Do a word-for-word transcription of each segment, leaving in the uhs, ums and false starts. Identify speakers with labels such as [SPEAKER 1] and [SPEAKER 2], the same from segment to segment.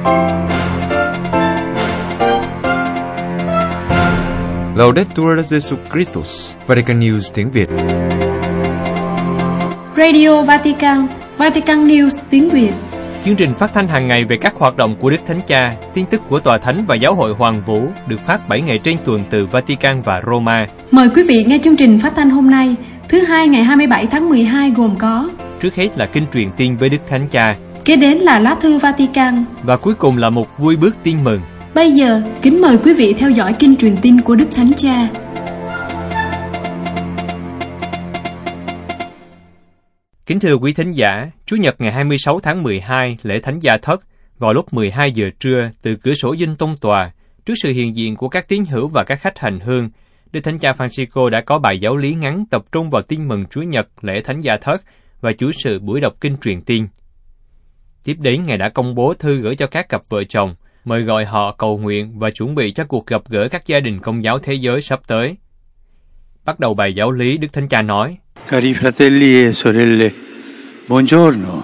[SPEAKER 1] Laudetur Jesus Christus, Vatican News tiếng Việt.
[SPEAKER 2] Radio Vatican, Vatican News tiếng Việt.
[SPEAKER 3] Chương trình phát thanh hàng ngày về các hoạt động của Đức Thánh Cha, tin tức của Tòa Thánh và Giáo hội Hoàng Vũ được phát bảy ngày trên tuần từ Vatican và Roma.
[SPEAKER 2] Mời quý vị nghe chương trình phát thanh hôm nay, thứ hai ngày hai mươi bảy tháng mười hai gồm có:
[SPEAKER 3] trước hết là kinh truyền tin với Đức Thánh Cha,
[SPEAKER 2] kế đến là lá thư Vatican
[SPEAKER 3] và cuối cùng là một vui bước tin mừng.
[SPEAKER 2] Bây giờ, kính mời quý vị theo dõi kinh truyền tin của Đức Thánh Cha.
[SPEAKER 3] Kính thưa quý thính giả, Chủ nhật ngày hai mươi sáu tháng mười hai, lễ Thánh Gia Thất, vào lúc mười hai giờ trưa, từ cửa sổ dinh tông tòa, trước sự hiện diện của các tín hữu và các khách hành hương, Đức Thánh Cha Francisco đã có bài giáo lý ngắn tập trung vào tin mừng Chúa Nhật, lễ Thánh Gia Thất và chủ sự buổi đọc kinh truyền tin. Tiếp đến, Ngài đã công bố thư gửi cho các cặp vợ chồng, mời gọi họ cầu nguyện và chuẩn bị cho cuộc gặp gỡ các gia đình Công giáo thế giới sắp tới. Bắt đầu bài giáo lý, Đức Thánh Cha nói:
[SPEAKER 4] Cari fratelli e sorelle, buongiorno.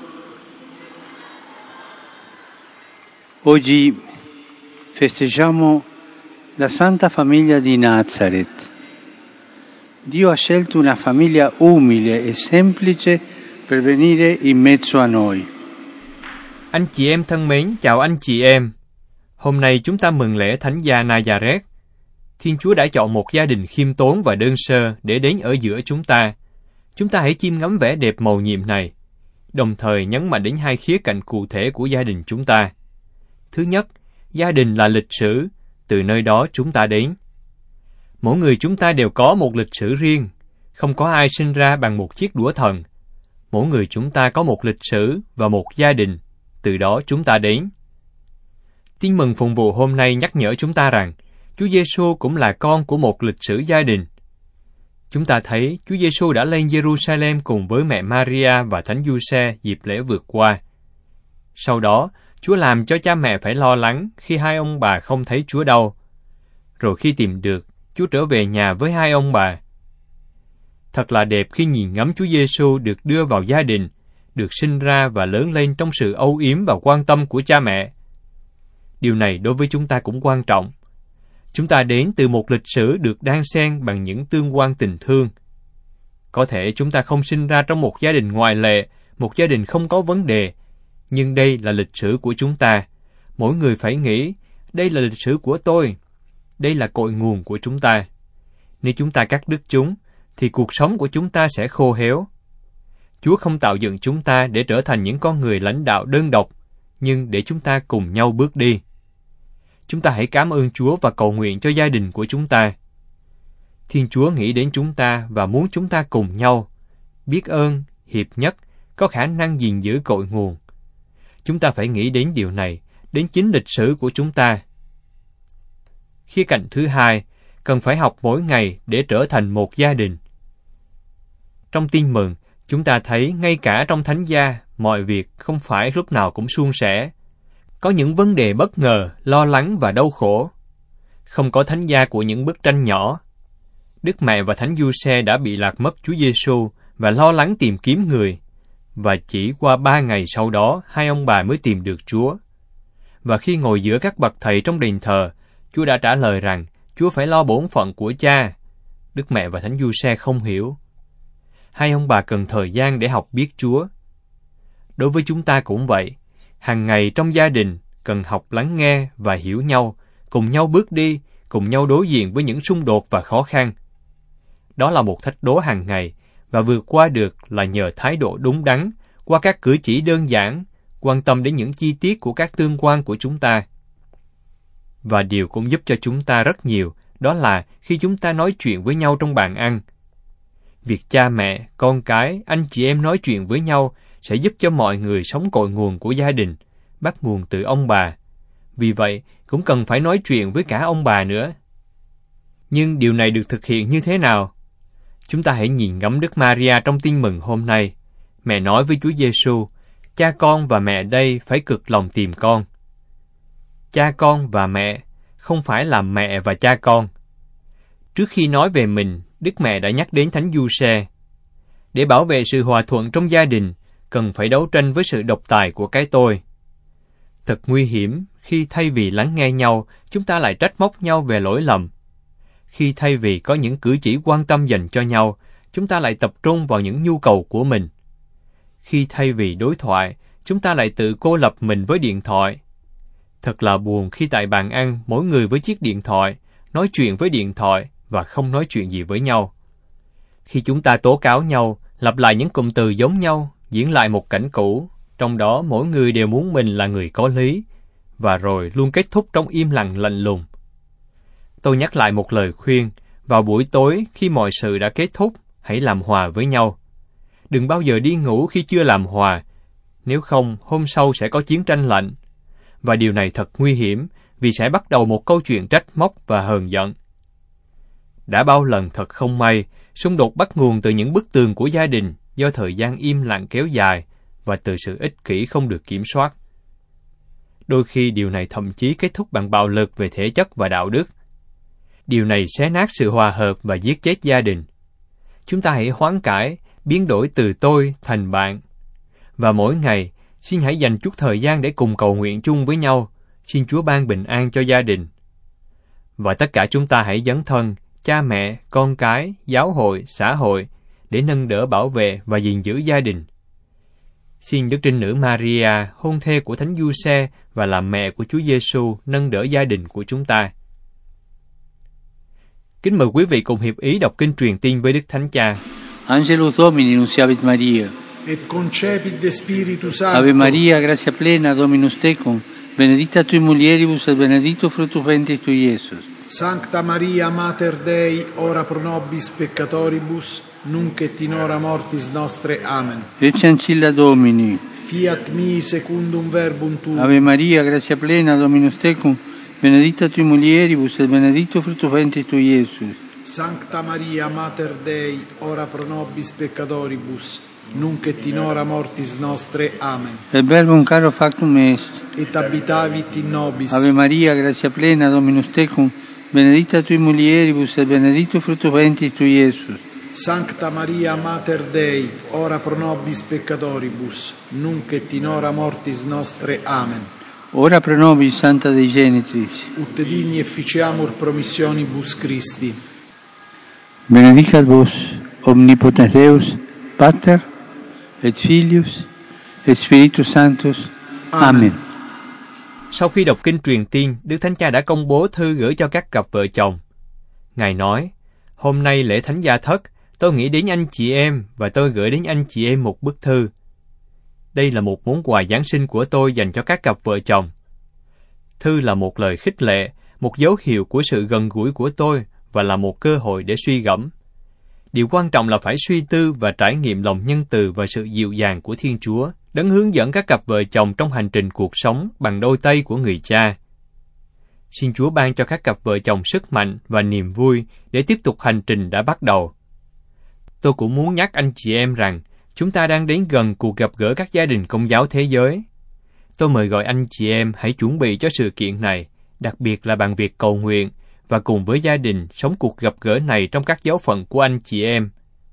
[SPEAKER 4] Oggi festeggiamo la Santa Famiglia di Nazareth. Dio ha scelto una famiglia umile e semplice per venire in mezzo a noi.
[SPEAKER 3] Anh chị em thân mến, chào anh chị em. Hôm nay chúng ta mừng lễ Thánh Gia Nazareth. Thiên Chúa đã chọn một gia đình khiêm tốn và đơn sơ để đến ở giữa chúng ta. Chúng ta hãy chiêm ngắm vẻ đẹp mầu nhiệm này, đồng thời nhấn mạnh đến hai khía cạnh cụ thể của gia đình chúng ta. Thứ nhất, gia đình là lịch sử, từ nơi đó chúng ta đến. Mỗi người chúng ta đều có một lịch sử riêng, không có ai sinh ra bằng một chiếc đũa thần. Mỗi người chúng ta có một lịch sử và một gia đình, từ đó chúng ta đến. Tin mừng phụng vụ hôm nay nhắc nhở chúng ta rằng Chúa Giêsu cũng là con của một lịch sử gia đình. Chúng ta thấy Chúa Giêsu đã lên Jerusalem cùng với mẹ Maria và Thánh Giuse dịp lễ vượt qua. Sau đó, Chúa làm cho cha mẹ phải lo lắng khi hai ông bà không thấy Chúa đâu. Rồi khi tìm được, Chúa trở về nhà với hai ông bà. Thật là đẹp khi nhìn ngắm Chúa Giêsu được đưa vào gia đình, được sinh ra và lớn lên trong sự âu yếm và quan tâm của cha mẹ. Điều này đối với chúng ta cũng quan trọng. Chúng ta đến từ một lịch sử được đan xen bằng những tương quan tình thương. Có thể chúng ta không sinh ra trong một gia đình ngoại lệ, một gia đình không có vấn đề, nhưng đây là lịch sử của chúng ta. Mỗi người phải nghĩ, đây là lịch sử của tôi, đây là cội nguồn của chúng ta. Nếu chúng ta cắt đứt chúng, thì cuộc sống của chúng ta sẽ khô héo. Chúa không tạo dựng chúng ta để trở thành những con người lãnh đạo đơn độc, nhưng để chúng ta cùng nhau bước đi. Chúng ta hãy cảm ơn Chúa và cầu nguyện cho gia đình của chúng ta. Thiên Chúa nghĩ đến chúng ta và muốn chúng ta cùng nhau, biết ơn, hiệp nhất, có khả năng gìn giữ cội nguồn. Chúng ta phải nghĩ đến điều này, đến chính lịch sử của chúng ta. Khía cạnh thứ hai, cần phải học mỗi ngày để trở thành một gia đình. Trong tin mừng, chúng ta thấy ngay cả trong Thánh Gia, mọi việc không phải lúc nào cũng suôn sẻ. Có những vấn đề bất ngờ, lo lắng và đau khổ. Không có Thánh Gia của những bức tranh nhỏ. Đức Mẹ và Thánh Giuse đã bị lạc mất Chúa Giêsu và lo lắng tìm kiếm người. Và chỉ qua ba ngày sau đó, hai ông bà mới tìm được Chúa. Và khi ngồi giữa các bậc thầy trong đền thờ, Chúa đã trả lời rằng Chúa phải lo bổn phận của Cha. Đức Mẹ và Thánh Giuse không hiểu. Hai ông bà cần thời gian để học biết Chúa. Đối với chúng ta cũng vậy. Hàng ngày trong gia đình cần học lắng nghe và hiểu nhau, cùng nhau bước đi, cùng nhau đối diện với những xung đột và khó khăn. Đó là một thách đố hàng ngày, và vượt qua được là nhờ thái độ đúng đắn, qua các cử chỉ đơn giản, quan tâm đến những chi tiết của các tương quan của chúng ta. Và điều cũng giúp cho chúng ta rất nhiều, đó là khi chúng ta nói chuyện với nhau trong bàn ăn. Việc cha mẹ, con cái, anh chị em nói chuyện với nhau sẽ giúp cho mọi người sống cội nguồn của gia đình, bắt nguồn từ ông bà. Vì vậy, cũng cần phải nói chuyện với cả ông bà nữa. Nhưng điều này được thực hiện như thế nào? Chúng ta hãy nhìn ngắm Đức Maria trong tin mừng hôm nay. Mẹ nói với Chúa Giêsu, cha con và mẹ đây phải cực lòng tìm con. Cha con và mẹ không phải là mẹ và cha con. Trước khi nói về mình, Đức Mẹ đã nhắc đến Thánh Giuse. Để bảo vệ sự hòa thuận trong gia đình, cần phải đấu tranh với sự độc tài của cái tôi. Thật nguy hiểm khi thay vì lắng nghe nhau, chúng ta lại trách móc nhau về lỗi lầm. Khi thay vì có những cử chỉ quan tâm dành cho nhau, chúng ta lại tập trung vào những nhu cầu của mình. Khi thay vì đối thoại, chúng ta lại tự cô lập mình với điện thoại. Thật là buồn khi tại bàn ăn, mỗi người với chiếc điện thoại, nói chuyện với điện thoại và không nói chuyện gì với nhau. Khi chúng ta tố cáo nhau, lặp lại những cụm từ giống nhau, diễn lại một cảnh cũ, trong đó mỗi người đều muốn mình là người có lý, và rồi luôn kết thúc trong im lặng lạnh lùng. Tôi nhắc lại một lời khuyên, vào buổi tối khi mọi sự đã kết thúc, hãy làm hòa với nhau. Đừng bao giờ đi ngủ khi chưa làm hòa, nếu không hôm sau sẽ có chiến tranh lạnh. Và điều này thật nguy hiểm, vì sẽ bắt đầu một câu chuyện trách móc và hờn giận. Đã bao lần thật không may, xung đột bắt nguồn từ những bức tường của gia đình do thời gian im lặng kéo dài và từ sự ích kỷ không được kiểm soát. Đôi khi điều này thậm chí kết thúc bằng bạo lực về thể chất và đạo đức. Điều này xé nát sự hòa hợp và giết chết gia đình. Chúng ta hãy hoán cải, biến đổi từ tôi thành bạn. Và mỗi ngày, xin hãy dành chút thời gian để cùng cầu nguyện chung với nhau, xin Chúa ban bình an cho gia đình. Và tất cả chúng ta hãy dấn thân, cha mẹ, con cái, giáo hội, xã hội, để nâng đỡ bảo vệ và gìn giữ gia đình. Xin Đức Trinh Nữ Maria, hôn thê của Thánh Giuse và là mẹ của Chúa Giêsu, nâng đỡ gia đình của chúng ta. Kính mời quý vị cùng hiệp ý đọc kinh truyền tin với Đức Thánh Cha.
[SPEAKER 4] Angelus Domini nunciavit Maria.
[SPEAKER 5] Et concepit de Spiritus Sancto.
[SPEAKER 4] Ave Maria, gratia plena, Dominus tecum, benedicta tui mulieribus et benedictus fructus ventris tui, Iesus.
[SPEAKER 5] Sancta Maria, Mater Dei, ora pro nobis peccatoribus, nunc et in hora mortis nostre. Amen.
[SPEAKER 4] Ecce ancilla Domini.
[SPEAKER 5] Fiat mi secundum verbum tuum.
[SPEAKER 4] Ave Maria, gratia plena, Dominus tecum, benedicta tui mulieribus et benedictus fructus ventris tui, Iesus.
[SPEAKER 5] Sancta Maria, Mater Dei, ora pro nobis peccatoribus, nunc et in hora mortis nostre. Amen.
[SPEAKER 4] Et verbum caro factum est.
[SPEAKER 5] Et habitavit in nobis.
[SPEAKER 4] Ave Maria, gratia plena, Dominus tecum, benedicta tui mulieribus et benedictus fructus ventris tui, Iesus.
[SPEAKER 5] Sancta Maria, Mater Dei, ora pro nobis peccatoribus, nunc et in hora mortis nostre. Amen.
[SPEAKER 4] Ora pro nobis, Santa Dei Genitris.
[SPEAKER 5] Ut digni efficiamur promissionibus Christi.
[SPEAKER 4] Benedicat vos, omnipotens Deus, Pater, et Filius, et Spiritus Sanctus. Amen. Amen.
[SPEAKER 3] Sau khi đọc kinh truyền tiên, Đức Thánh Cha đã công bố thư gửi cho các cặp vợ chồng. Ngài nói, hôm nay lễ Thánh Gia Thất, tôi nghĩ đến anh chị em và tôi gửi đến anh chị em một bức thư. Đây là một món quà Giáng sinh của tôi dành cho các cặp vợ chồng. Thư là một lời khích lệ, một dấu hiệu của sự gần gũi của tôi và là một cơ hội để suy gẫm. Điều quan trọng là phải suy tư và trải nghiệm lòng nhân từ và sự dịu dàng của Thiên Chúa, Đấng hướng dẫn các cặp vợ chồng trong hành trình cuộc sống bằng đôi tay của người cha. Xin Chúa ban cho các cặp vợ chồng sức mạnh và niềm vui để tiếp tục hành trình đã bắt đầu. Tôi cũng muốn nhắc anh chị em rằng, chúng ta đang đến gần cuộc gặp gỡ các gia đình Công giáo thế giới. Tôi mời gọi anh chị em hãy chuẩn bị cho sự kiện này, đặc biệt là bằng việc cầu nguyện, và cùng với gia đình sống cuộc gặp gỡ này trong các giáo phận của anh chị em.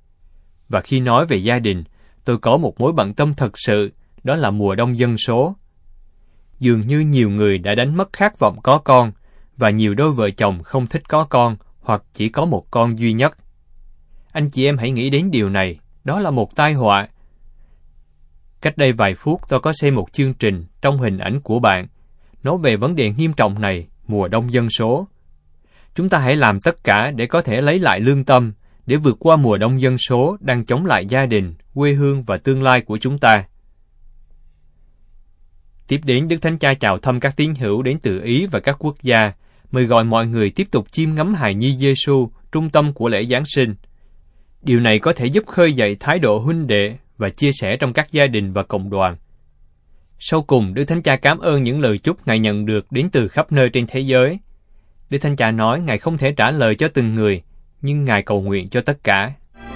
[SPEAKER 3] Và khi nói về gia đình, tôi có một mối bận tâm thật sự, đó là mùa đông dân số. Dường như nhiều người đã đánh mất khát vọng có con, và nhiều đôi vợ chồng không thích có con, hoặc chỉ có một con duy nhất. Anh chị em hãy nghĩ đến điều này, đó là một tai họa. Cách đây vài phút tôi có xem một chương trình trong hình ảnh của bạn, nói về vấn đề nghiêm trọng này, mùa đông dân số. Chúng ta hãy làm tất cả để có thể lấy lại lương tâm, để vượt qua mùa đông dân số đang chống lại gia đình, quê hương và tương lai của chúng ta. Tiếp đến, Đức Thánh Cha chào thăm các tín hữu đến từ Ý và các quốc gia, mời gọi mọi người tiếp tục chiêm ngắm hài nhi Giêsu, trung tâm của lễ Giáng sinh. Điều này có thể giúp khơi dậy thái độ huynh đệ và chia sẻ trong các gia đình và cộng đoàn. Sau cùng, Đức Thánh Cha cảm ơn những lời chúc Ngài nhận được đến từ khắp nơi trên thế giới. Đức Thánh Cha nói Ngài không thể trả lời cho từng người, nhưng Ngài cầu nguyện cho tất cả.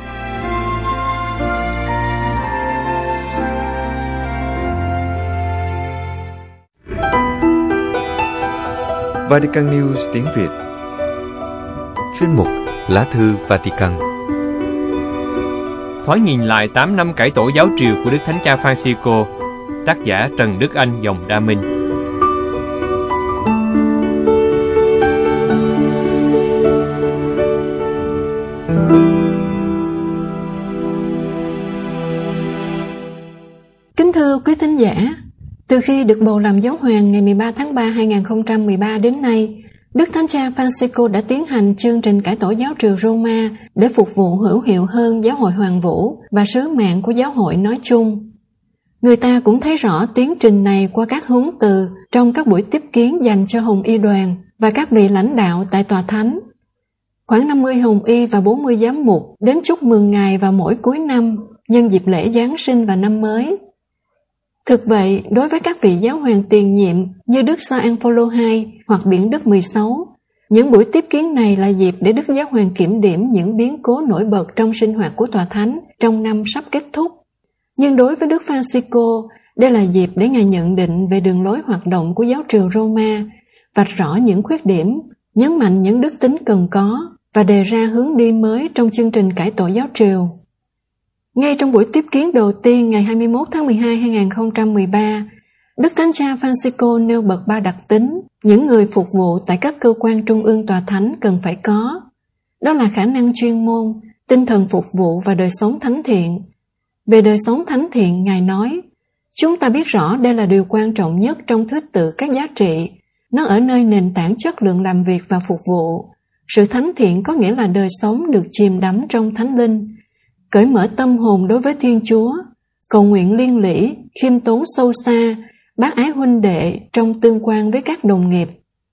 [SPEAKER 1] Vatican News tiếng Việt. Chuyên mục Lá thư Vatican.
[SPEAKER 3] Thoáng nhìn lại tám năm cải tổ giáo triều của Đức Thánh Cha Francisco, tác giả Trần Đức Anh, dòng Đa Minh.
[SPEAKER 6] thính giả, từ khi được bầu làm giáo hoàng ngày mười ba tháng ba năm hai nghìn không trăm mười ba đến nay, Đức Thánh Cha Francisco đã tiến hành chương trình cải tổ giáo triều Roma để phục vụ hữu hiệu hơn giáo hội Hoàng Vũ và sứ mạng của giáo hội nói chung. Người ta cũng thấy rõ tiến trình này qua các huấn từ trong các buổi tiếp kiến dành cho hồng y đoàn và các vị lãnh đạo tại tòa thánh. Khoảng năm mươi hồng y và bốn mươi giám mục đến chúc mừng Ngài vào mỗi cuối năm nhân dịp lễ Giáng sinh và năm mới. Thực vậy, đối với các vị giáo hoàng tiền nhiệm như Đức Gioan Phaolô đệ nhị hoặc Biển Đức mười sáu, những buổi tiếp kiến này là dịp để Đức Giáo hoàng kiểm điểm những biến cố nổi bật trong sinh hoạt của tòa thánh trong năm sắp kết thúc. Nhưng đối với Đức Francisco, đây là dịp để Ngài nhận định về đường lối hoạt động của giáo triều Roma, vạch rõ những khuyết điểm, nhấn mạnh những đức tính cần có và đề ra hướng đi mới trong chương trình cải tổ giáo triều. Ngay trong buổi tiếp kiến đầu tiên ngày hai mươi mốt tháng mười hai năm hai nghìn không trăm mười ba, Đức Thánh Cha Francisco nêu bật ba đặc tính những người phục vụ tại các cơ quan trung ương tòa thánh cần phải có. Đó là khả năng chuyên môn, tinh thần phục vụ và đời sống thánh thiện. Về đời sống thánh thiện, Ngài nói, chúng ta biết rõ đây là điều quan trọng nhất trong thứ tự các giá trị. Nó ở nơi nền tảng chất lượng làm việc và phục vụ. Sự thánh thiện có nghĩa là đời sống được chìm đắm trong thánh linh, cởi mở tâm hồn đối với Thiên Chúa, cầu nguyện liên lỉ, khiêm tốn sâu xa, bác ái huynh đệ trong tương quan với các đồng nghiệp.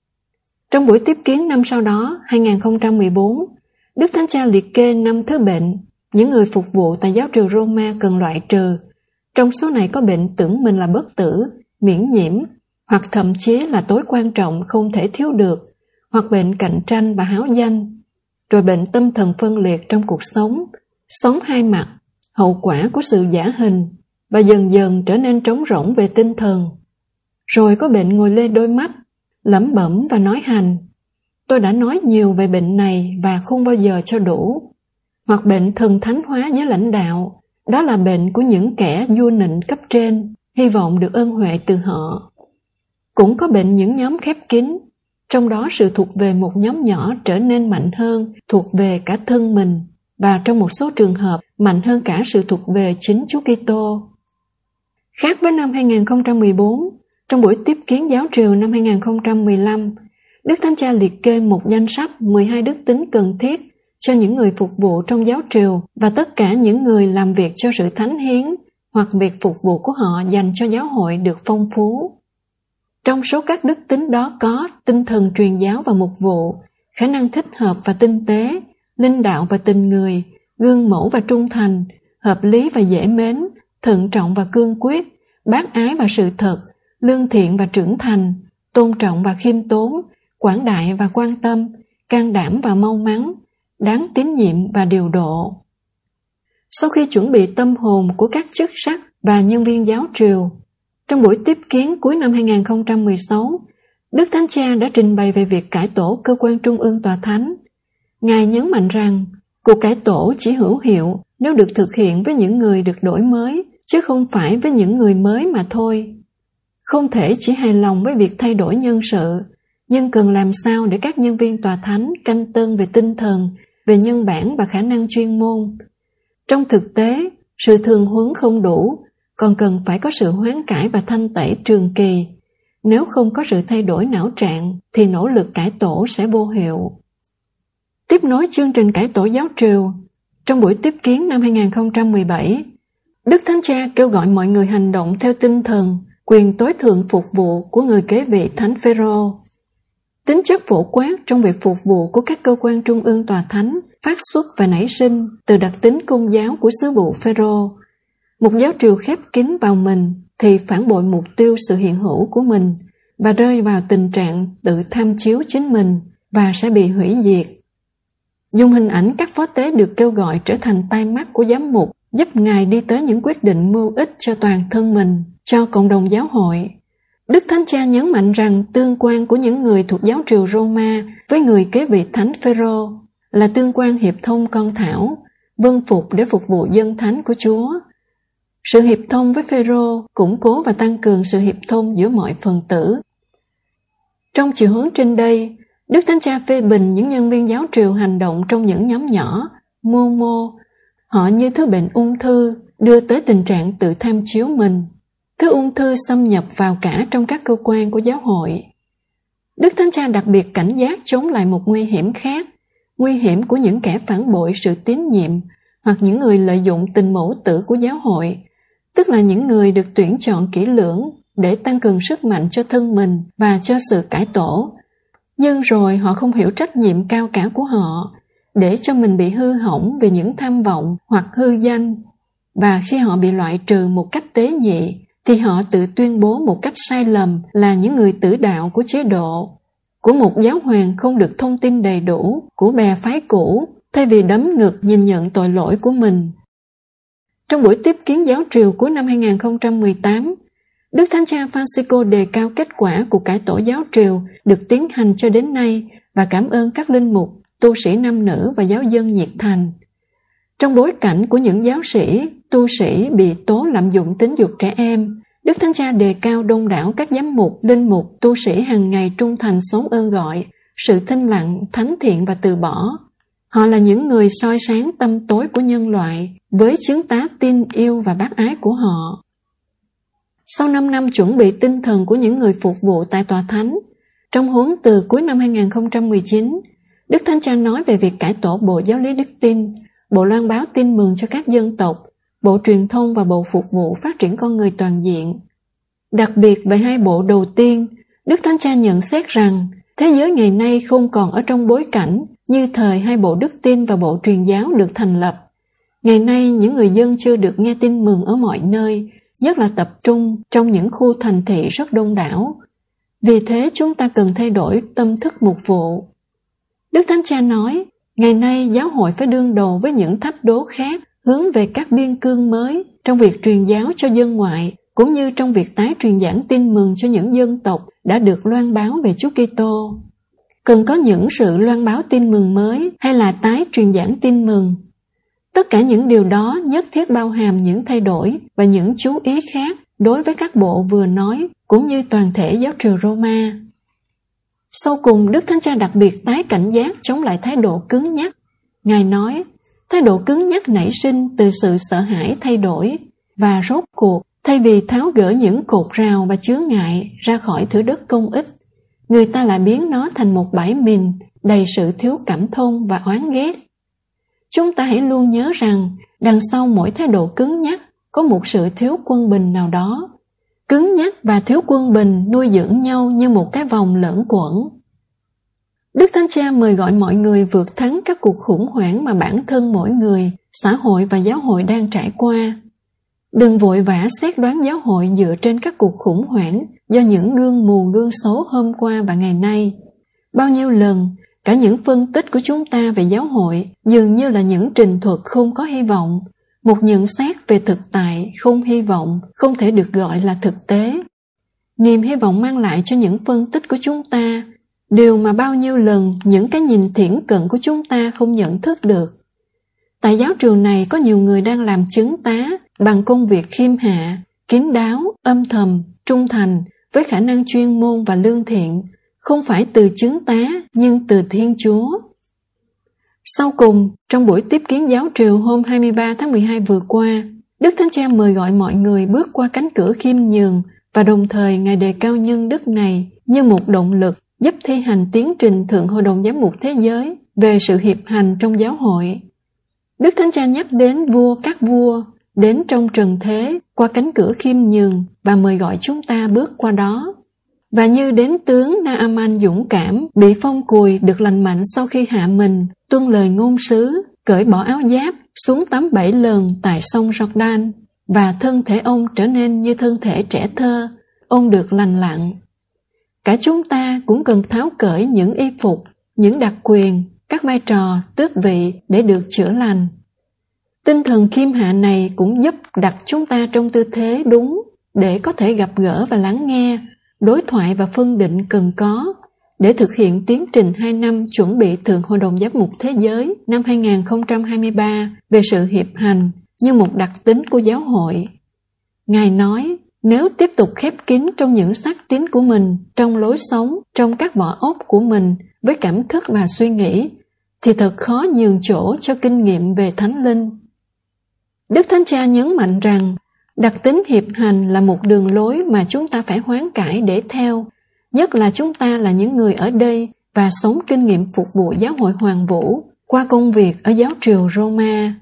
[SPEAKER 6] Trong buổi tiếp kiến năm sau đó, hai nghìn không trăm mười bốn, Đức Thánh Cha liệt kê năm thứ bệnh những người phục vụ tại giáo triều Roma cần loại trừ. Trong số này có bệnh tưởng mình là bất tử, miễn nhiễm, hoặc thậm chí là tối quan trọng không thể thiếu được, hoặc bệnh cạnh tranh và háo danh, rồi bệnh tâm thần phân liệt trong cuộc sống, sống hai mặt, hậu quả của sự giả hình, và dần dần trở nên trống rỗng về tinh thần. Rồi có bệnh ngồi lê đôi mắt, lẩm bẩm và nói hành. Tôi đã nói nhiều về bệnh này và không bao giờ cho đủ. Hoặc bệnh thần thánh hóa với lãnh đạo, đó là bệnh của những kẻ vua nịnh cấp trên, hy vọng được ơn huệ từ họ. Cũng có bệnh những nhóm khép kín, trong đó sự thuộc về một nhóm nhỏ trở nên mạnh hơn thuộc về cả thân mình, và trong một số trường hợp mạnh hơn cả sự thuộc về chính Chúa Kitô. Khác với năm hai nghìn không trăm mười bốn, trong buổi tiếp kiến giáo triều năm hai nghìn không trăm mười lăm, Đức Thánh Cha liệt kê một danh sách mười hai đức tính cần thiết cho những người phục vụ trong giáo triều và tất cả những người làm việc cho sự thánh hiến hoặc việc phục vụ của họ dành cho giáo hội được phong phú. Trong số các đức tính đó có tinh thần truyền giáo và mục vụ, khả năng thích hợp và tinh tế, linh đạo và tình người, gương mẫu và trung thành, hợp lý và dễ mến, thận trọng và cương quyết, bác ái và sự thật, lương thiện và trưởng thành, tôn trọng và khiêm tốn, quảng đại và quan tâm, can đảm và mau mắn, đáng tín nhiệm và điều độ. Sau khi chuẩn bị tâm hồn của các chức sắc và nhân viên giáo triều, trong buổi tiếp kiến cuối năm hai nghìn không trăm mười sáu, Đức Thánh Cha đã trình bày về việc cải tổ cơ quan trung ương tòa thánh. Ngài nhấn mạnh rằng, cuộc cải tổ chỉ hữu hiệu nếu được thực hiện với những người được đổi mới, chứ không phải với những người mới mà thôi. Không thể chỉ hài lòng với việc thay đổi nhân sự, nhưng cần làm sao để các nhân viên tòa thánh canh tân về tinh thần, về nhân bản và khả năng chuyên môn. Trong thực tế, sự thường huấn không đủ, còn cần phải có sự hoán cải và thanh tẩy trường kỳ. Nếu không có sự thay đổi não trạng, thì nỗ lực cải tổ sẽ vô hiệu. Tiếp nối chương trình cải tổ giáo triều, trong buổi tiếp kiến năm hai nghìn không trăm mười bảy, Đức Thánh Cha kêu gọi mọi người hành động theo tinh thần, quyền tối thượng phục vụ của người kế vị Thánh Phêrô. Tính chất phổ quát trong việc phục vụ của các cơ quan trung ương tòa thánh phát xuất và nảy sinh từ đặc tính công giáo của sứ vụ Phêrô. Một giáo triều khép kín vào mình thì phản bội mục tiêu sự hiện hữu của mình và rơi vào tình trạng tự tham chiếu chính mình và sẽ bị hủy diệt. Dùng hình ảnh các phó tế được kêu gọi trở thành tai mắt của giám mục, giúp Ngài đi tới những quyết định mưu ích cho toàn thân mình, cho cộng đồng giáo hội. Đức Thánh Cha nhấn mạnh rằng tương quan của những người thuộc giáo triều Roma với người kế vị Thánh Phêrô là tương quan hiệp thông con thảo, vâng phục để phục vụ dân thánh của Chúa. Sự hiệp thông với Phêrô củng cố và tăng cường sự hiệp thông giữa mọi phần tử. Trong chiều hướng trên đây, Đức Thánh Cha phê bình những nhân viên giáo triều hành động trong những nhóm nhỏ, mưu mô. Họ như thứ bệnh ung thư đưa tới tình trạng tự tham chiếu mình. thứ ung thư xâm nhập vào cả trong các cơ quan của giáo hội. Đức Thánh Cha đặc biệt cảnh giác chống lại một nguy hiểm khác, nguy hiểm của những kẻ phản bội sự tín nhiệm hoặc những người lợi dụng tình mẫu tử của giáo hội, tức là những người được tuyển chọn kỹ lưỡng để tăng cường sức mạnh cho thân mình và cho sự cải tổ. Nhưng rồi họ không hiểu trách nhiệm cao cả của họ, để cho mình bị hư hỏng vì những tham vọng hoặc hư danh. Và khi họ bị loại trừ một cách tế nhị, thì họ tự tuyên bố một cách sai lầm là những người tử đạo của chế độ, của một giáo hoàng không được thông tin đầy đủ, của bè phái cũ, thay vì đấm ngực nhìn nhận tội lỗi của mình. Trong buổi tiếp kiến giáo triều cuối năm hai nghìn không trăm mười tám, Đức Thánh Cha Francisco đề cao kết quả của cải tổ giáo triều được tiến hành cho đến nay và cảm ơn các linh mục, tu sĩ nam nữ và giáo dân nhiệt thành. Trong bối cảnh của những giáo sĩ, tu sĩ bị tố lạm dụng tính dục trẻ em, Đức Thánh Cha đề cao đông đảo các giám mục, linh mục, tu sĩ hàng ngày trung thành sống ơn gọi, sự thinh lặng, thánh thiện và từ bỏ. Họ là những người soi sáng tâm tối của nhân loại với chứng tá tin yêu và bác ái của họ. Sau năm năm chuẩn bị tinh thần của những người phục vụ tại Tòa Thánh, trong huấn từ cuối năm hai nghìn không trăm mười chín, Đức Thánh Cha nói về việc cải tổ Bộ Giáo lý Đức Tin, Bộ loan báo tin mừng cho các dân tộc, Bộ Truyền thông và Bộ Phục vụ Phát triển con người toàn diện. Đặc biệt về hai bộ đầu tiên, Đức Thánh Cha nhận xét rằng thế giới ngày nay không còn ở trong bối cảnh như thời hai Bộ Đức Tin và Bộ Truyền giáo được thành lập. Ngày nay, những người dân chưa được nghe tin mừng ở mọi nơi, nhất là tập trung trong những khu thành thị rất đông đảo. Vì thế, chúng ta cần thay đổi tâm thức mục vụ. Đức Thánh Cha nói, ngày nay giáo hội phải đương đầu với những thách đố khác, hướng về các biên cương mới trong việc truyền giáo cho dân ngoại, cũng như trong việc tái truyền giảng tin mừng cho những dân tộc đã được loan báo về Chúa Kitô. Cần có những sự loan báo tin mừng mới hay là tái truyền giảng tin mừng. Tất cả những điều đó nhất thiết bao hàm những thay đổi và những chú ý khác đối với các bộ vừa nói, cũng như toàn thể giáo triều Roma. Sau cùng, Đức Thánh Cha đặc biệt tái cảnh giác chống lại thái độ cứng nhắc. Ngài nói, thái độ cứng nhắc nảy sinh từ sự sợ hãi thay đổi, và rốt cuộc, thay vì tháo gỡ những cột rào và chướng ngại ra khỏi thửa đất công ích, người ta lại biến nó thành một bãi mìn đầy sự thiếu cảm thông và oán ghét. Chúng ta hãy luôn nhớ rằng, đằng sau mỗi thái độ cứng nhắc có một sự thiếu quân bình nào đó. Cứng nhắc và thiếu quân bình nuôi dưỡng nhau như một cái vòng lẫn quẩn. Đức Thánh Cha mời gọi mọi người vượt thắng các cuộc khủng hoảng mà bản thân mỗi người, xã hội và giáo hội đang trải qua. Đừng vội vã xét đoán giáo hội dựa trên các cuộc khủng hoảng do những gương mù gương xấu hôm qua và ngày nay. Bao nhiêu lần, cả những phân tích của chúng ta về giáo hội dường như là những trình thuật không có hy vọng, một nhận xét về thực tại không hy vọng, không thể được gọi là thực tế. Niềm hy vọng mang lại cho những phân tích của chúng ta, điều mà bao nhiêu lần những cái nhìn thiển cận của chúng ta không nhận thức được. Tại giáo triều này có nhiều người đang làm chứng tá bằng công việc khiêm hạ, kín đáo, âm thầm, trung thành, với khả năng chuyên môn và lương thiện, không phải từ chứng tá nhưng từ Thiên Chúa. Sau cùng, trong buổi tiếp kiến giáo triều hôm hai mươi ba tháng mười hai vừa qua, Đức Thánh Cha mời gọi mọi người bước qua cánh cửa khiêm nhường và đồng thời Ngài đề cao nhân đức này như một động lực giúp thi hành tiến trình Thượng Hội đồng Giám mục Thế giới về sự hiệp hành trong giáo hội. Đức Thánh Cha nhắc đến vua các vua, đến trong trần thế qua cánh cửa khiêm nhường và mời gọi chúng ta bước qua đó. Và như đến tướng Naaman dũng cảm, bị phong cùi được lành mạnh sau khi hạ mình, tuân lời ngôn sứ, cởi bỏ áo giáp, xuống tắm bảy lần tại sông Jordan, và thân thể ông trở nên như thân thể trẻ thơ, ông được lành lặn. Cả chúng ta cũng cần tháo cởi những y phục, những đặc quyền, các vai trò, tước vị để được chữa lành. Tinh thần khiêm hạ này cũng giúp đặt chúng ta trong tư thế đúng để có thể gặp gỡ và lắng nghe, đối thoại và phân định cần có để thực hiện tiến trình hai năm chuẩn bị Thượng Hội đồng Giám mục Thế giới năm hai nghìn không trăm hai mươi ba về sự hiệp hành như một đặc tính của giáo hội. Ngài nói, nếu tiếp tục khép kín trong những xác tín của mình, trong lối sống, trong các vỏ óc của mình với cảm thức và suy nghĩ, thì thật khó nhường chỗ cho kinh nghiệm về Thánh Linh. Đức Thánh Cha nhấn mạnh rằng, Đặc tính hiệp hành là một đường lối mà chúng ta phải hoán cải để theo, nhất là chúng ta là những người ở đây và sống kinh nghiệm phục vụ giáo hội Hoàn Vũ qua công việc ở giáo triều Roma.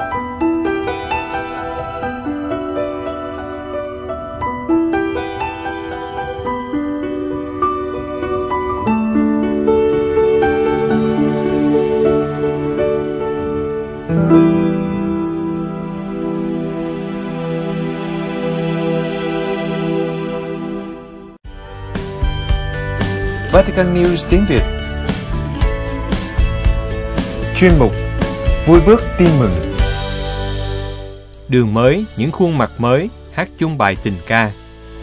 [SPEAKER 1] Vatican News tiếng Việt. Chuyên mục Vui bước tin mừng.
[SPEAKER 3] Đường mới, những khuôn mặt mới, hát chung bài tình ca.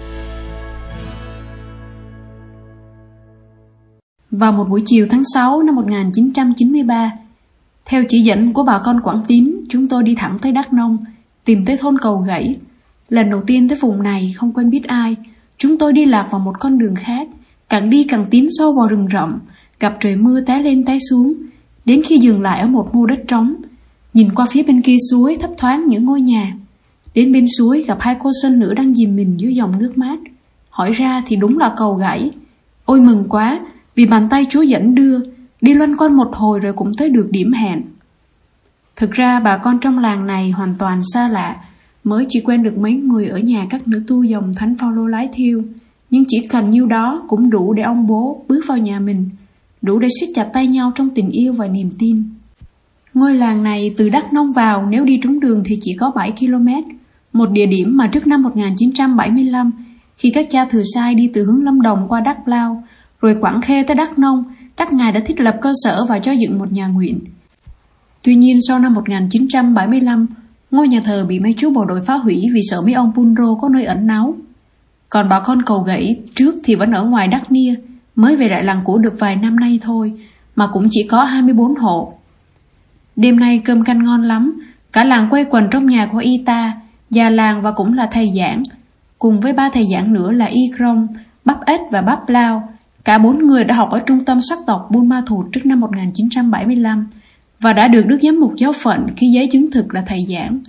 [SPEAKER 2] Vào một buổi chiều tháng sáu năm một nghìn chín trăm chín mươi ba, theo chỉ dẫn của bà con Quảng Tín, chúng tôi đi thẳng tới Đắk Nông, tìm tới thôn Cầu Gãy. Lần đầu tiên tới vùng này, không quen biết ai, chúng tôi đi lạc vào một con đường khác, càng đi càng tiến sâu vào rừng rậm, gặp trời mưa té lên té xuống, đến khi dừng lại ở một mô đất trống, nhìn qua phía bên kia suối thấp thoáng những ngôi nhà. Đến bên suối gặp hai cô sơn nữ đang dìm mình dưới dòng nước mát. Hỏi ra thì đúng là Cầu Gãy. Ôi mừng quá, vì bàn tay Chúa dẫn đưa, đi loanh quanh một hồi rồi cũng tới được điểm hẹn. Thực ra bà con trong làng này hoàn toàn xa lạ, mới chỉ quen được mấy người ở nhà các nữ tu dòng Thánh Phaolô lái thiêu. Nhưng chỉ cần nhiêu đó cũng đủ để ông bố bước vào nhà mình, đủ để siết chặt tay nhau trong tình yêu và niềm tin. Ngôi làng này từ Đắk Nông vào nếu đi trúng đường thì chỉ có bảy ki lô mét, một địa điểm mà trước năm một nghìn chín trăm bảy mươi lăm, khi các cha thừa sai đi từ hướng Lâm Đồng qua Đắk Lao, rồi Quảng Khê tới Đắk Nông, các ngài đã thiết lập cơ sở và cho dựng một nhà nguyện. Tuy nhiên sau năm một nghìn chín trăm bảy mươi lăm, ngôi nhà thờ bị mấy chú bộ đội phá hủy vì sợ mấy ông Punro có nơi ẩn náu. Còn bà con Cầu Gãy trước thì vẫn ở ngoài Đắk Nia, mới về lại làng cũ được vài năm nay thôi, mà cũng chỉ có hai mươi bốn hộ. Đêm nay cơm canh ngon lắm, cả làng quây quần trong nhà của y ta, già làng và cũng là thầy giảng, cùng với ba thầy giảng nữa là Y Krong, Bắp Ếch và Bắp Lao. Cả bốn người đã học ở trung tâm sắc tộc Buôn Ma Thuột trước năm một nghìn chín trăm bảy mươi lăm và đã được Đức Giám mục giáo phận ký giấy chứng thực là thầy giảng.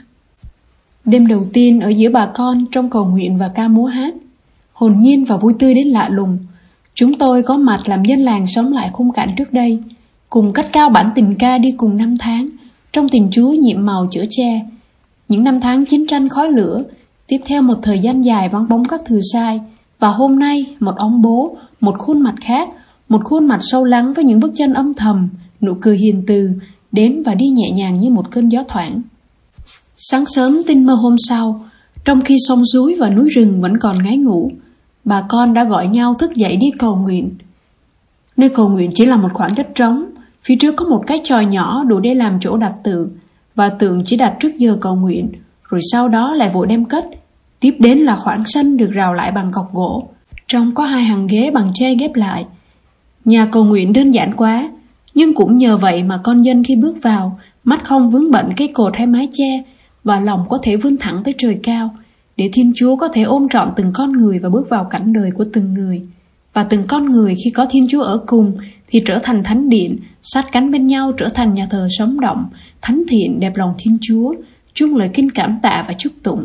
[SPEAKER 2] Đêm đầu tiên ở giữa bà con trong cầu nguyện và ca múa hát, hồn nhiên và vui tươi đến lạ lùng. Chúng tôi có mặt làm dân làng sống lại khung cảnh trước đây, cùng cất cao bản tình ca đi cùng năm tháng, trong tình Chúa nhiệm màu chở che. Những năm tháng chiến tranh khói lửa, tiếp theo một thời gian dài vắng bóng các thừa sai, và hôm nay một ông bố, một khuôn mặt khác, một khuôn mặt sâu lắng với những bước chân âm thầm, nụ cười hiền từ, đến và đi nhẹ nhàng như một cơn gió thoảng. Sáng sớm tinh mơ hôm sau, trong khi sông suối và núi rừng vẫn còn ngáy ngủ, bà con đã gọi nhau thức dậy đi cầu nguyện. Nơi cầu nguyện chỉ là một khoảng đất trống, phía trước có một cái chòi nhỏ đủ để làm chỗ đặt tượng, và tượng chỉ đặt trước giờ cầu nguyện, rồi sau đó lại vội đem cất. Tiếp đến là khoảng sân được rào lại bằng cọc gỗ, trong có hai hàng ghế bằng tre ghép lại. Nhà cầu nguyện đơn giản quá, nhưng cũng nhờ vậy mà con dân khi bước vào, mắt không vướng bận cây cột hay mái che, và lòng có thể vươn thẳng tới trời cao, để Thiên Chúa có thể ôm trọn từng con người và bước vào cảnh đời của từng người. Và từng con người khi có Thiên Chúa ở cùng thì trở thành thánh điện, sát cánh bên nhau trở thành nhà thờ sống động, thánh thiện đẹp lòng Thiên Chúa, chung lời kinh cảm tạ và chúc tụng.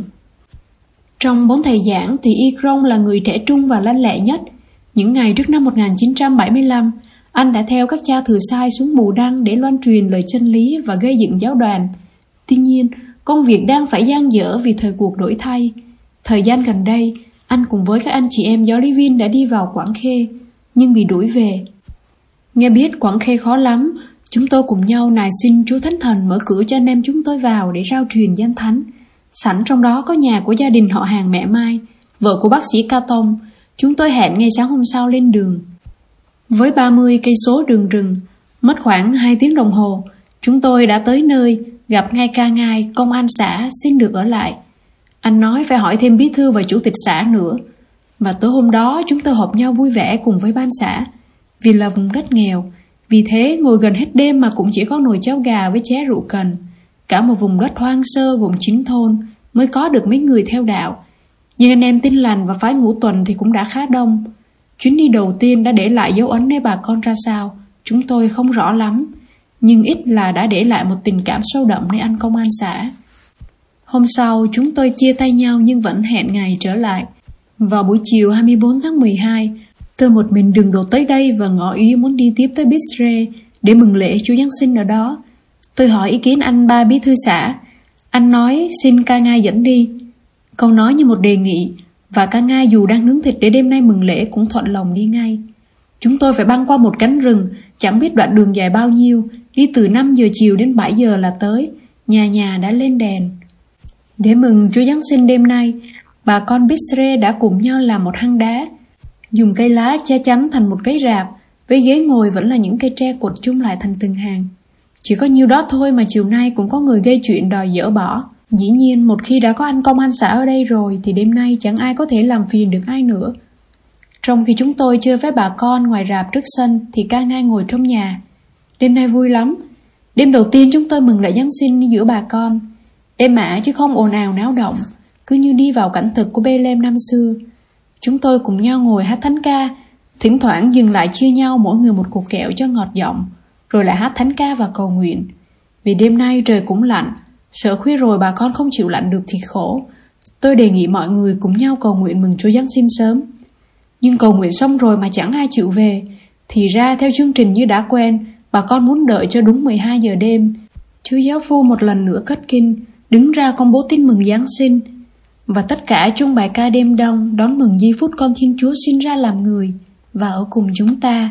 [SPEAKER 2] Trong bốn thầy giảng thì Y Krong là người trẻ trung và lanh lẹ nhất. Những ngày trước năm một nghìn chín trăm bảy mươi lăm, anh đã theo các cha thừa sai xuống Bù Đăng để loan truyền lời chân lý và gây dựng giáo đoàn. Tuy nhiên, công việc đang phải dang dở vì thời cuộc đổi thay. Thời gian gần đây, anh cùng với các anh chị em giáo lý viên đã đi vào Quảng Khê, nhưng bị đuổi về. Nghe biết Quảng Khê khó lắm, chúng tôi cùng nhau nài xin Chúa Thánh Thần mở cửa cho anh em chúng tôi vào để rao truyền danh thánh. Sẵn trong đó có nhà của gia đình họ hàng mẹ Mai, vợ của bác sĩ Ca Tông. Chúng tôi hẹn ngay sáng hôm sau lên đường. Với ba mươi cây số đường rừng, mất khoảng hai tiếng đồng hồ, chúng tôi đã tới nơi, gặp ngay ca ngài công an xã xin được ở lại. Anh nói phải hỏi thêm bí thư và chủ tịch xã nữa. Và tối hôm đó chúng tôi họp nhau vui vẻ cùng với ban xã. Vì là vùng đất nghèo, vì thế ngồi gần hết đêm mà cũng chỉ có nồi cháo gà với chén rượu cần. Cả một vùng đất hoang sơ gồm chín thôn mới có được mấy người theo đạo. Nhưng anh em Tin Lành và phái Ngũ Tuần thì cũng đã khá đông. Chuyến đi đầu tiên đã để lại dấu ấn nơi bà con ra sao, chúng tôi không rõ lắm, nhưng ít là đã để lại một tình cảm sâu đậm nơi anh công an xã. Hôm sau chúng tôi chia tay nhau nhưng vẫn hẹn ngày trở lại. Vào buổi chiều hai mươi bốn tháng mười hai, tôi một mình đường đột tới đây và ngỏ ý muốn đi tiếp tới Bistre để mừng lễ Chúa Giáng sinh ở đó. Tôi hỏi ý kiến anh ba bí thư xã. Anh nói xin ca ngai dẫn đi. Câu nói như một đề nghị, và ca ngai dù đang nướng thịt để đêm nay mừng lễ cũng thuận lòng đi ngay. Chúng tôi phải băng qua một cánh rừng, chẳng biết đoạn đường dài bao nhiêu, đi từ năm giờ chiều đến bảy giờ là tới, nhà nhà đã lên đèn. Để mừng Chúa Giáng sinh đêm nay, bà con Bistre đã cùng nhau làm một hang đá, dùng cây lá che chắn thành một cái rạp, với ghế ngồi vẫn là những cây tre cột chung lại thành từng hàng. Chỉ có nhiêu đó thôi mà chiều nay cũng có người gây chuyện đòi dỡ bỏ. Dĩ nhiên một khi đã có anh công an xã ở đây rồi thì đêm nay chẳng ai có thể làm phiền được ai nữa. Trong khi chúng tôi chơi với bà con ngoài rạp trước sân thì ca ngai ngồi trong nhà. Đêm nay vui lắm. Đêm đầu tiên chúng tôi mừng lễ Giáng sinh giữa bà con. Êm ả chứ không ồn ào náo động, cứ như đi vào cảnh thực của Bethlehem năm xưa. Chúng tôi cùng nhau ngồi hát thánh ca, thỉnh thoảng dừng lại chia nhau mỗi người một cục kẹo cho ngọt giọng, rồi lại hát thánh ca và cầu nguyện. Vì đêm nay trời cũng lạnh, sợ khuya rồi bà con không chịu lạnh được thì khổ. Tôi đề nghị mọi người cùng nhau cầu nguyện mừng Chúa Giáng sinh sớm. Nhưng cầu nguyện xong rồi mà chẳng ai chịu về. Thì ra theo chương trình như đã quen, bà con muốn đợi cho đúng mười hai giờ đêm, Chúa giáo phu một lần nữa cất kinh, đứng ra công bố tin mừng Giáng sinh. Và tất cả chung bài ca đêm đông đón mừng giây phút con Thiên Chúa sinh ra làm người và ở cùng chúng ta.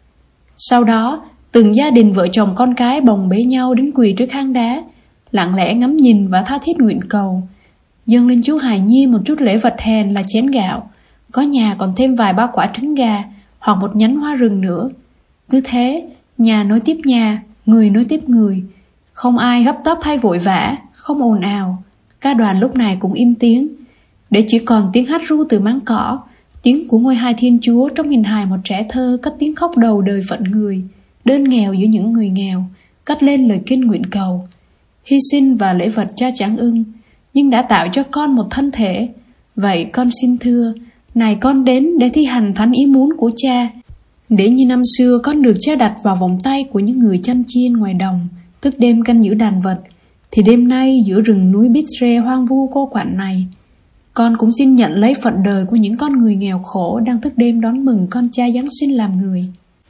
[SPEAKER 2] Sau đó, từng gia đình vợ chồng con cái bồng bế nhau đến quỳ trước hang đá, lặng lẽ ngắm nhìn và tha thiết nguyện cầu, dâng lên Chúa hài nhi một chút lễ vật hèn là chén gạo, có nhà còn thêm vài ba quả trứng gà hoặc một nhánh hoa rừng nữa. Cứ thế, nhà nối tiếp nhà, người nối tiếp người, không ai gấp tấp hay vội vã, không ồn ào. Ca đoàn lúc này cũng im tiếng, để chỉ còn tiếng hát ru từ máng cỏ, tiếng của ngôi hai Thiên Chúa trong hình hài một trẻ thơ cất tiếng khóc đầu đời phận người, đơn nghèo giữa những người nghèo, cất lên lời kinh nguyện cầu. Hy sinh và lễ vật cha chẳng ưng, nhưng đã tạo cho con một thân thể. Vậy con xin thưa, này con đến để thi hành thánh ý muốn của cha, để như năm xưa con được cha đặt vào vòng tay của những người chăn chiên ngoài đồng, thức đêm canh giữ đàn vật, thì đêm nay giữa rừng núi Bistre hoang vu cô quạnh này, con cũng xin nhận lấy phận đời của những con người nghèo khổ đang thức đêm đón mừng con cha Giáng sinh làm người.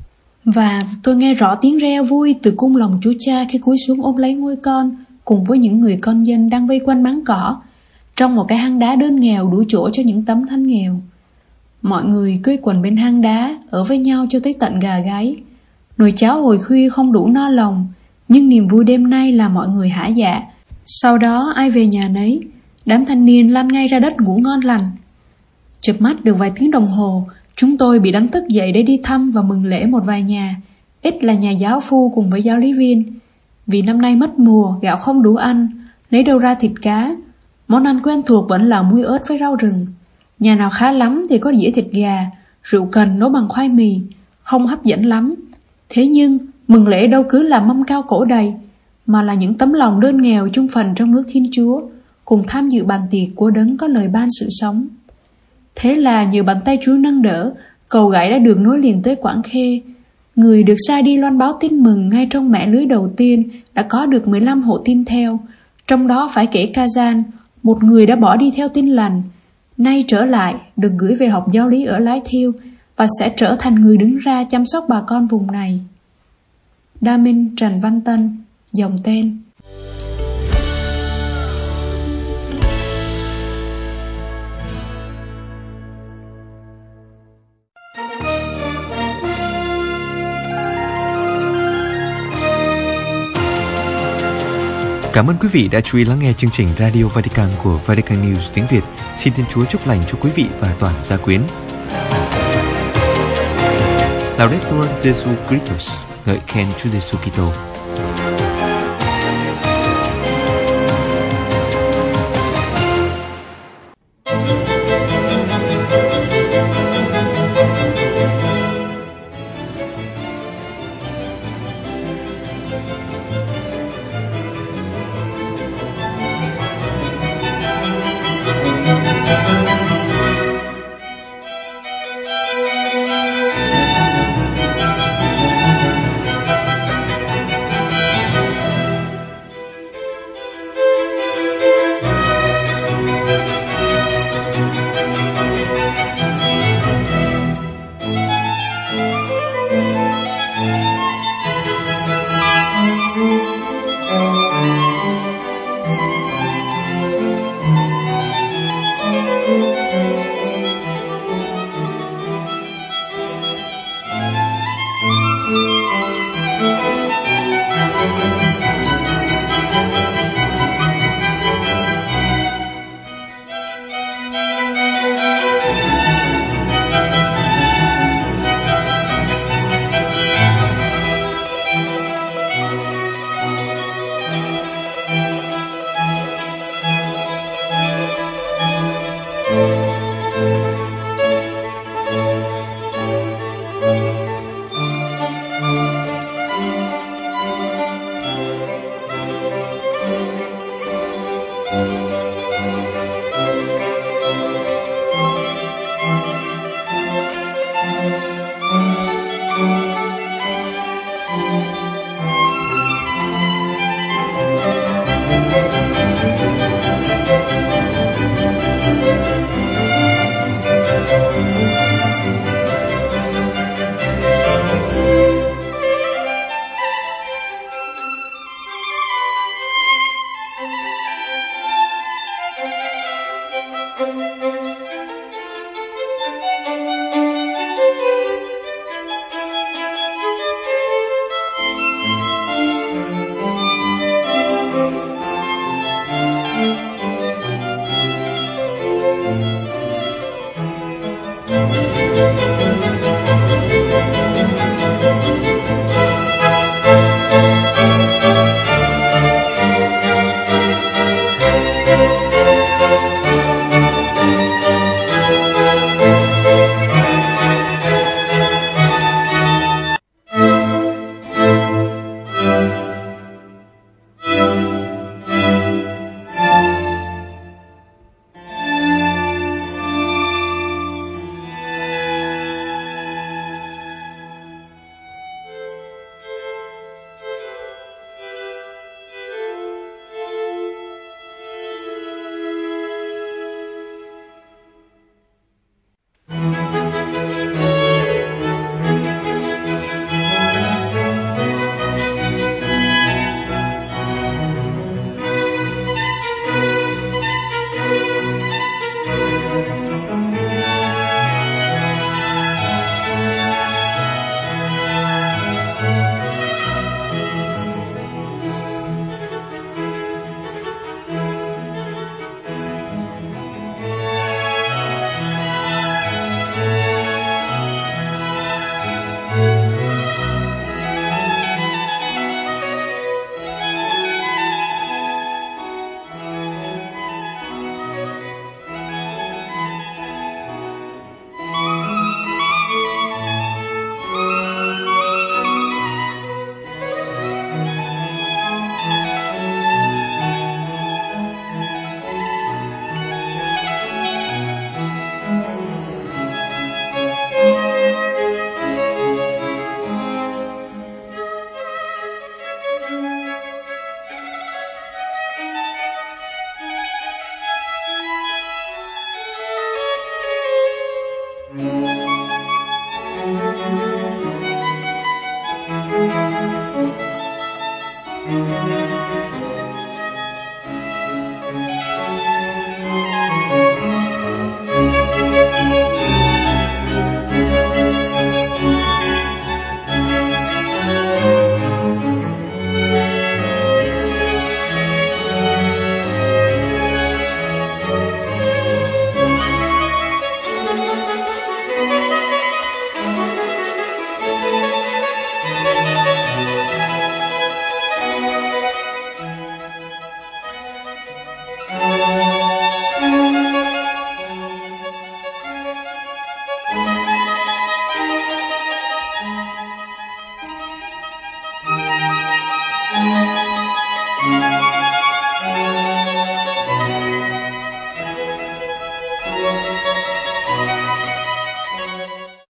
[SPEAKER 2] Và tôi nghe rõ tiếng reo vui từ cung lòng Chúa Cha khi cúi xuống ôm lấy ngôi con cùng với những người con dân đang vây quanh máng cỏ, trong một cái hang đá đơn nghèo đủ chỗ cho những tấm thân nghèo. Mọi người quây quần bên hang đá, ở với nhau cho tới tận gà gáy. Nồi cháo hồi khuya không đủ no lòng, nhưng niềm vui đêm nay là mọi người hả dạ. Sau đó ai về nhà nấy, đám thanh niên lăn ngay ra đất ngủ ngon lành. Chợp mắt được vài tiếng đồng hồ, chúng tôi bị đánh thức dậy để đi thăm và mừng lễ một vài nhà, ít là nhà giáo phu cùng với giáo lý viên. Vì năm nay mất mùa, gạo không đủ ăn, lấy đâu ra thịt cá. Món ăn quen thuộc vẫn là muối ớt với rau rừng. Nhà nào khá lắm thì có dĩa thịt gà, rượu cần nấu bằng khoai mì, không hấp dẫn lắm. Thế nhưng mừng lễ đâu cứ là mâm cao cổ đầy, mà là những tấm lòng đơn nghèo chung phần trong nước Thiên Chúa, cùng tham dự bàn tiệc của đấng có lời ban sự sống. Thế là nhờ bàn tay Chúa nâng đỡ, cầu gãy đã được nối liền tới Quảng Khê. Người được sai đi loan báo tin mừng ngay trong mẻ lưới đầu tiên đã có được mười lăm hộ tin theo, trong đó phải kể Kazan, một người đã bỏ đi theo tin lành, nay trở lại được gửi về học giáo lý ở Lái Thiêu và sẽ trở thành người đứng ra chăm sóc bà con vùng này. Đa Minh Trần Văn Tân, dòng tên.
[SPEAKER 1] Cảm ơn quý vị đã chú ý lắng nghe chương trình Radio Vatican của Vatican News tiếng Việt. Xin Thiên Chúa chúc lành cho quý vị và toàn gia quyến. Laudetur Jesu Christus, ngợi khen Chúa Giêsu Kitô.